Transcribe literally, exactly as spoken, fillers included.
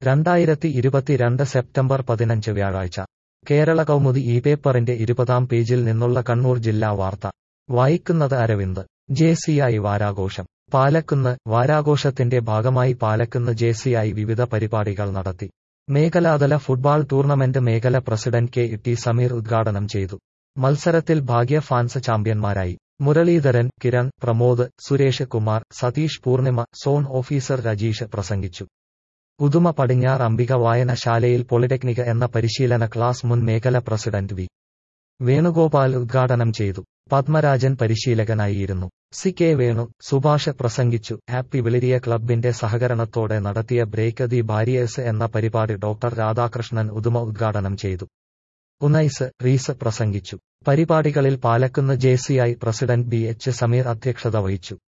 രണ്ടായിരത്തി ഇരുപത്തിരണ്ട് സെപ്റ്റംബർ പതിനഞ്ച് വ്യാഴാഴ്ച കേരള കൗമുദി ഈ പേപ്പറിന്റെ ഇരുപതാം പേജിൽ നിന്നുള്ള കണ്ണൂർ ജില്ലാ വാർത്ത വായിക്കുന്നത് അരവിന്ദ്. ജെസിഐ വാരാഘോഷം. പാലക്കുന്ന്. വാരാഘോഷത്തിന്റെ ഭാഗമായി പാലക്കുന്ന് ജെസിഐ വിവിധ പരിപാടികൾ നടത്തി. മേഖലാതല ഫുട്ബാൾ ടൂർണമെന്റ് മേഖല പ്രസിഡന്റ് കെ ടി സമീർ ഉദ്ഘാടനം ചെയ്തു. മത്സരത്തിൽ ഭാഗ്യ ഫാൻസ് ചാമ്പ്യന്മാരായി. മുരളീധരൻ, കിരൺ, പ്രമോദ്, സുരേഷ് കുമാർ, സതീഷ്, പൂർണിമ, സോൺ ഓഫീസർ രജീഷ് പ്രസംഗിച്ചു. ഉദുമ പടിഞ്ഞാർ അംബിക വായനശാലയിൽ പോളിടെക്നിക് എന്ന പരിശീലന ക്ലാസ് മുൻ മേഖല പ്രസിഡന്റ് വി വേണുഗോപാൽ ഉദ്ഘാടനം ചെയ്തു. പത്മരാജൻ പരിശീലകനായിരുന്നു. സി കെ വേണു, സുഭാഷ് പ്രസംഗിച്ചു. ഹാപ്പി വിളിരിയ ക്ലബിന്റെ സഹകരണത്തോടെ നടത്തിയ ബ്രേക്ക് ദി ബാരിയേഴ്സ് എന്ന പരിപാടി ഡോക്ടർ രാധാകൃഷ്ണൻ ഉദുമ ഉദ്ഘാടനം ചെയ്തു. ഉനൈസ്, റീസ് പ്രസംഗിച്ചു. പരിപാടികളിൽ Palakkunnu JCI president B H Sameer അധ്യക്ഷത വഹിച്ചു.